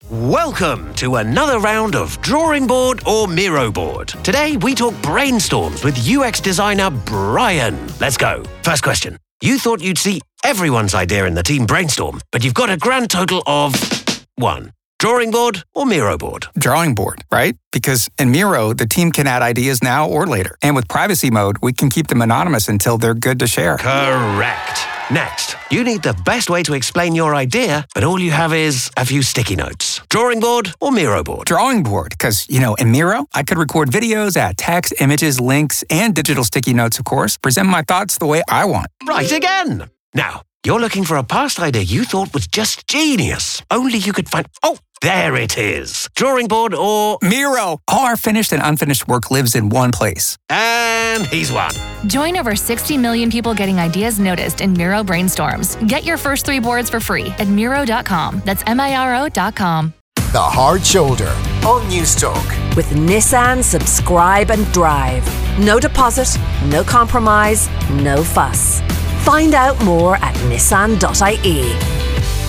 Welcome to another round of Drawing Board or Miro Board. Today we talk brainstorms with UX designer Brian. Let's go. First question. You thought you'd see everyone's idea in the team brainstorm, but you've got a grand total of 1. Drawing board or Miro board? Drawing board, right? Because in Miro, the team can add ideas now or later. And with privacy mode, we can keep them anonymous until they're good to share. Correct. Next, you need the best way to explain your idea, but all you have is a few sticky notes. Drawing board or Miro board? Drawing board, because, in Miro, I could record videos, add text, images, links, and digital sticky notes, of course, present my thoughts the way I want. Right again. Now, you're looking for a past idea you thought was just genius. Only you could find... Oh, there it is. Drawing board or... Miro! All our finished and unfinished work lives in one place. And he's won. Join over 60 million people getting ideas noticed in Miro brainstorms. Get your first 3 boards for free at Miro.com. That's Miro.com. The Hard Shoulder on News Talk. With Nissan Subscribe and Drive. No deposit, no compromise, no fuss. Find out more at nissan.ie.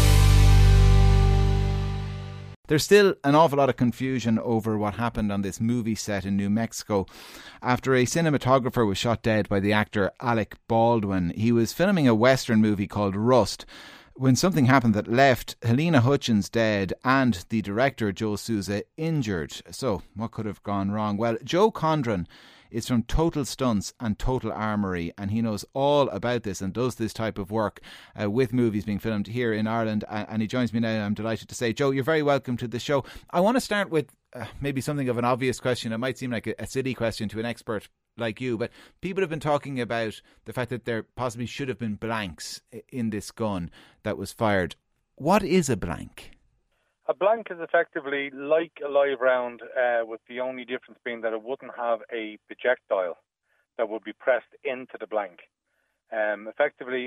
There's still an awful lot of confusion over what happened on this movie set in New Mexico after a cinematographer was shot dead by the actor Alec Baldwin. He was filming a Western movie called Rust when something happened that left Helena Hutchins dead and the director Joe Souza injured. So what could have gone wrong? Well, Joe Condren is from Total Stunts and Total Armoury, and he knows all about this and does this type of work with movies being filmed here in Ireland, and he joins me now, and I'm delighted to say, Joe, you're very welcome to the show. I want to start with maybe something of an obvious question. It might seem like a silly question to an expert like you, but people have been talking about the fact that there possibly should have been blanks in this gun that was fired. What is a blank? A blank is effectively like a live round, with the only difference being that it wouldn't have a projectile that would be pressed into the blank. Effectively,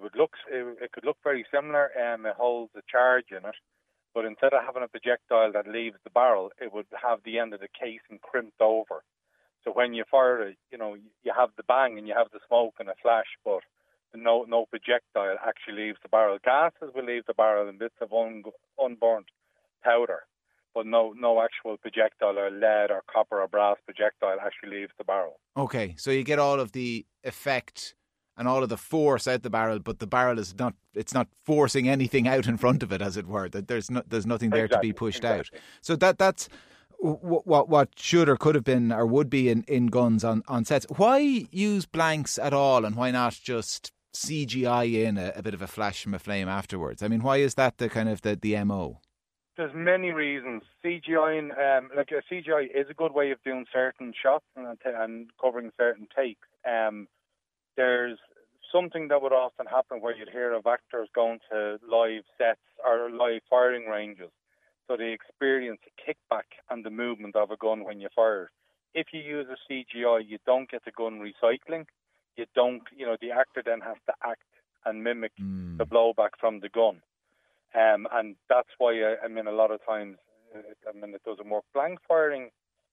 it could look very similar. It holds a charge in it, but instead of having a projectile that leaves the barrel, it would have the end of the casing crimped over. So when you fire it, you have the bang and you have the smoke and a flash, but no projectile actually leaves the barrel. Gases will leave the barrel and bits of unburnt powder, but no actual projectile or lead or copper or brass projectile actually leaves the barrel. Okay, so you get all of the effect and all of the force out the barrel, but the barrel is not forcing anything out in front of it, as it were. That there's nothing there to be pushed out. So that's what should or could have been or would be in guns on sets. Why use blanks at all, and why not just CGI in a bit of a flash from a flame afterwards? I mean, why is that the kind of the MO? There's many reasons. CGI, CGI is a good way of doing certain shots and covering certain takes. There's something that would often happen where you'd hear of actors going to live sets or live firing ranges, so they experience a kickback and the movement of a gun when you fire. If you use a CGI, you don't get the gun recycling. You don't, the actor then has to act and mimic the blowback from the gun. And that's why, a lot of times, it doesn't work. Blank firing,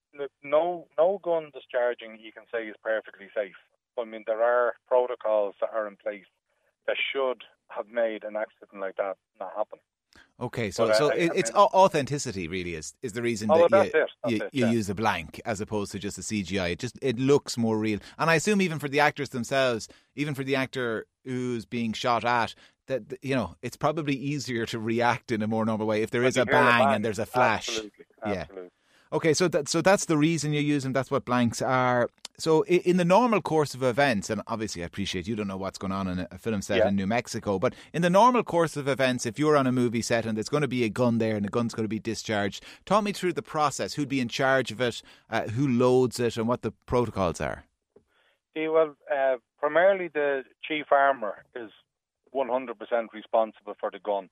no gun discharging, you can say, is perfectly safe. There are protocols that are in place that should have made an accident like that not happen. Okay, so it's authenticity really is the reason you use a blank as opposed to just a CGI. It looks more real. And I assume even for the actors themselves, even for the actor who's being shot at, that it's probably easier to react in a more normal way if there is a bang and there's a flash. Absolutely. Yeah. Okay, so that's the reason you use them. That's what blanks are. So in the normal course of events, and obviously I appreciate you don't know what's going on in a film set in New Mexico, but in the normal course of events, if you're on a movie set and there's going to be a gun there and the gun's going to be discharged, talk me through the process. Who'd be in charge of it, who loads it, and what the protocols are? Primarily the chief armourer is 100% responsible for the gun.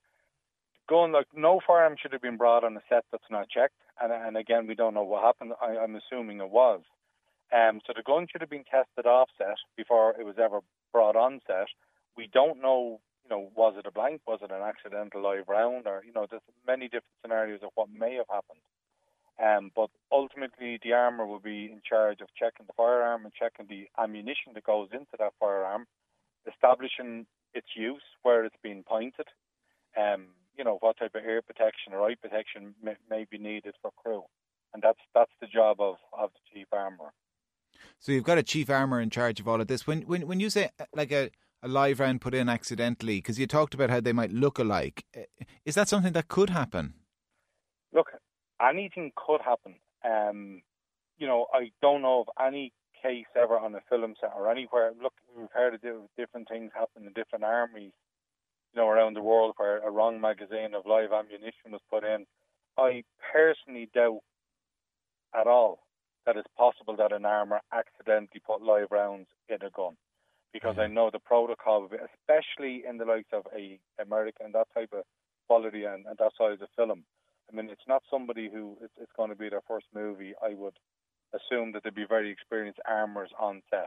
No firearm should have been brought on a set that's not checked, and again, we don't know what happened. I'm assuming it was. So the gun should have been tested off set before it was ever brought on set. We don't know, was it a blank, was it an accidental live round, or, there's many different scenarios of what may have happened. But ultimately, the armourer will be in charge of checking the firearm and checking the ammunition that goes into that firearm, establishing its use, where it's being pointed, what type of ear protection or eye protection may be needed for crew. And that's the job of the chief armourer. So you've got a chief armourer in charge of all of this. When you say like a live round put in accidentally, because you talked about how they might look alike, is that something that could happen? Look, anything could happen. I don't know of any case ever on a film set or anywhere. Look, we've heard of different things happen in different armies, around the world where a wrong magazine of live ammunition was put in. I personally doubt at all that it's possible that an armourer accidentally put live rounds in a gun, because I know the protocol of it, especially in the likes of American, that type of quality and that size of film. I mean, it's not somebody who it's going to be their first movie. I would assume that there'd be very experienced armourers on set.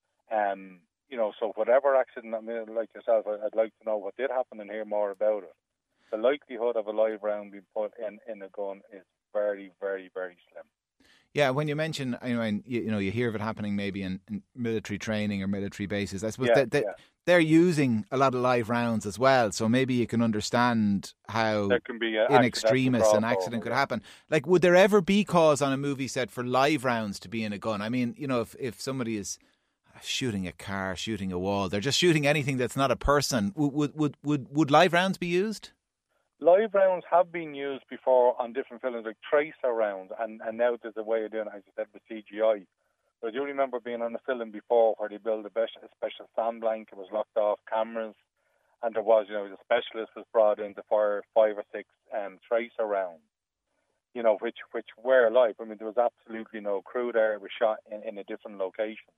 So whatever accident, like yourself, I'd like to know what did happen and hear more about it. The likelihood of a live round being put in a gun is very, very, very slim. Yeah, when you mention, you hear of it happening maybe in military training or military bases. I suppose they're using a lot of live rounds as well, so maybe you can understand how there can be in extremis an accident could happen. Like, would there ever be cause on a movie set for live rounds to be in a gun? I mean, if somebody is shooting a car, shooting a wall, they're just shooting anything that's not a person. Would live rounds be used? Live rounds have been used before on different films, like tracer rounds, and now there's a way of doing it, as you said, with CGI. But I do remember being on a film before where they built a special sand blanket, was locked off cameras, and there was, the specialist was brought in to fire 5 or 6 tracer rounds, which were live. I mean, there was absolutely no crew there. It was shot in a different location.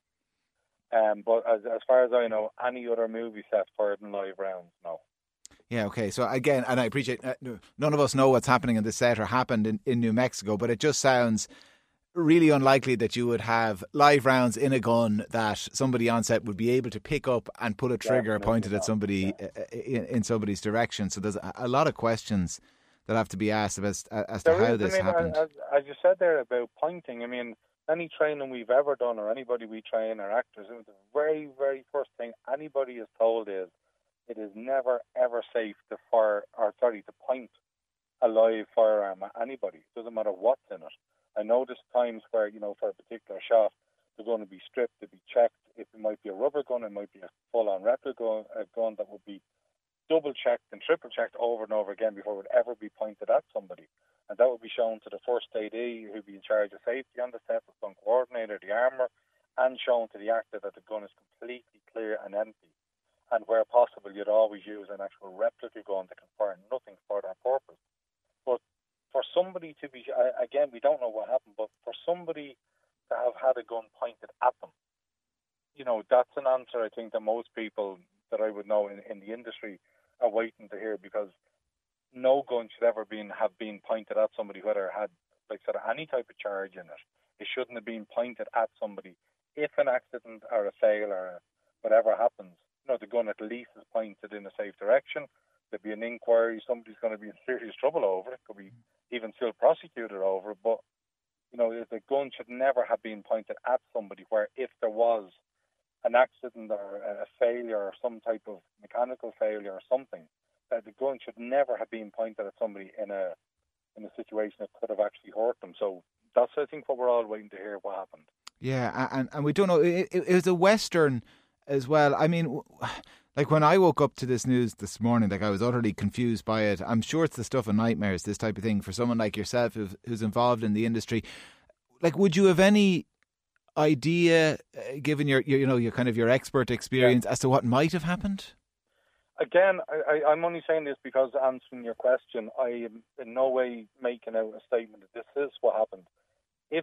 But as far as I know, any other movie set fired in live rounds, no. Yeah, okay. So again, and I appreciate none of us know what's happening on the set or happened in New Mexico, but it just sounds really unlikely that you would have live rounds in a gun that somebody on set would be able to pick up and pull a trigger pointed at somebody in somebody's direction. So there's a lot of questions that have to be asked as to how this happened. As you said there about pointing, I mean, any training we've ever done or anybody we train or actors, the very, very first thing anybody is told is it is never, ever safe to point a live firearm at anybody. It doesn't matter what's in it. I know there's times where, for a particular shot, they're going to be stripped, to be checked. If it might be a rubber gun, it might be a full-on replica gun that would be double-checked and triple-checked over and over again before it would ever be pointed at somebody. And that would be shown to the first AD, who'd be in charge of safety on the set, the stunt coordinator, the armour, and shown to the actor that the gun is completely clear and empty. And where possible, you'd always use an actual replica gun that can fire nothing for that purpose. But for somebody to be, again, we don't know what happened, but for somebody to have had a gun pointed at them, that's an answer I think that most people that I would know in the industry are waiting to hear, because no gun should ever have been pointed at somebody, whether it had any type of charge in it. It shouldn't have been pointed at somebody. If an accident or a fail or whatever happens, the gun at least is pointed in a safe direction. There'd be an inquiry. Somebody's going to be in serious trouble over it. Could be even still prosecuted over it. But, the gun should never have been pointed at somebody, where if there was an accident or a failure or some type of mechanical failure or something, that the gun should never have been pointed at somebody in a situation that could have actually hurt them. So that's, I think, what we're all waiting to hear what happened. Yeah, and we don't know. It was a Western as well. I mean, like when I woke up to this news this morning, I was utterly confused by it. I'm sure it's the stuff of nightmares, this type of thing, for someone like yourself who's involved in the industry. Like, would you have any idea, given your kind of your expert experience, as to what might have happened? Again, I'm only saying this because answering your question, I am in no way making out a statement that this is what happened. If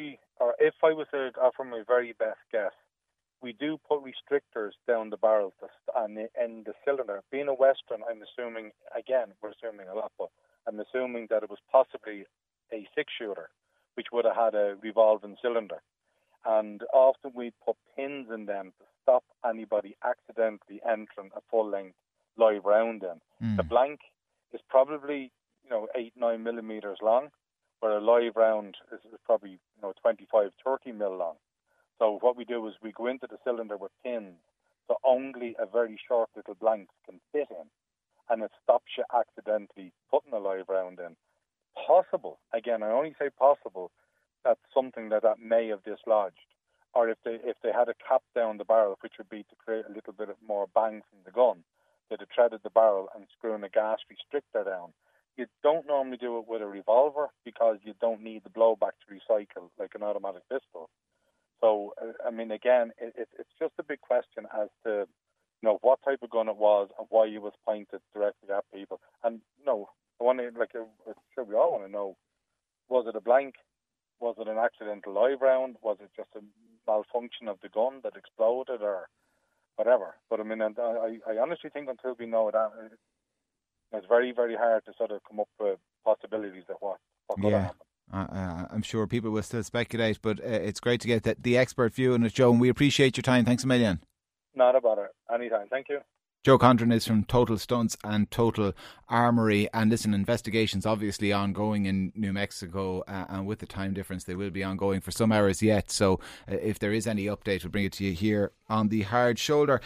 I was to offer my very best guess, we do put restrictors down the barrel and in the cylinder. Being a Western, I'm assuming, again, we're assuming a lot, but I'm assuming that it was possibly a 6-shooter, which would have had a revolving cylinder. And often we'd put pins in them to stop anybody accidentally entering a full-length live round in. The blank is probably 8-9 millimeters long, where a live round is probably 25-30 mil long. So what we do is we go into the cylinder with pins, so only a very short little blank can fit in. and it stops you accidentally putting a live round in. Possible, again, I only say possible, that's something that may have dislodged. Or if they had a cap down the barrel, which would be to create a little bit more bang from the gun, they'd have threaded the barrel and screwing a gas restrictor down. You don't normally do it with a revolver because you don't need the blowback to recycle like an automatic pistol. So, I mean, again, it's just a big question as to, what type of gun it was and why it was pointed directly at people. And, I want to, I'm sure we all want to know, was it a blank? Was it an accidental live round? Was it just a malfunction of the gun that exploded or whatever? But, I mean, I honestly think until we know that, it's very, very hard to sort of come up with possibilities of what could happen. I'm sure people will still speculate, but it's great to get the expert view on it, Joe, and we appreciate your time. Thanks a million. Not a bother. Anytime. Thank you. Joe Condren is from Total Stunts and Total Armory. And listen, investigations obviously ongoing in New Mexico, and with the time difference, they will be ongoing for some hours yet. So if there is any update, we'll bring it to you here on The Hard Shoulder.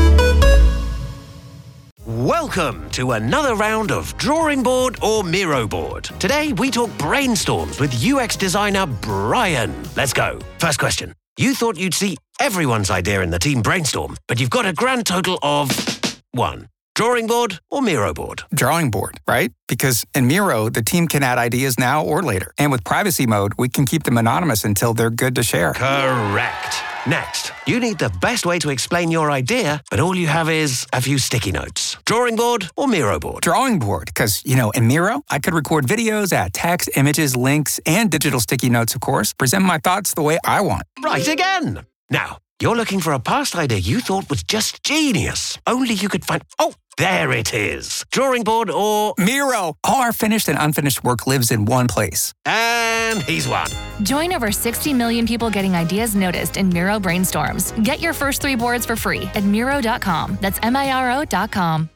Welcome to another round of Drawing Board or Miro Board. Today we talk brainstorms with UX designer Brian. Let's go. First question. You thought you'd see everyone's idea in the team brainstorm, but you've got a grand total of 1. Drawing board or Miro board? Drawing board, right? Because in Miro, the team can add ideas now or later. And with privacy mode, we can keep them anonymous until they're good to share. Correct. Next, you need the best way to explain your idea, but all you have is a few sticky notes. Drawing board or Miro board? Drawing board, because, in Miro, I could record videos, add text, images, links, and digital sticky notes, of course, present my thoughts the way I want. Right again. Now, you're looking for a past idea you thought was just genius. Only you could find... Oh, there it is. Drawing board or... Miro. All our finished and unfinished work lives in one place. And he's won. Join over 60 million people getting ideas noticed in Miro brainstorms. Get your first 3 boards for free at Miro.com. That's Miro.com.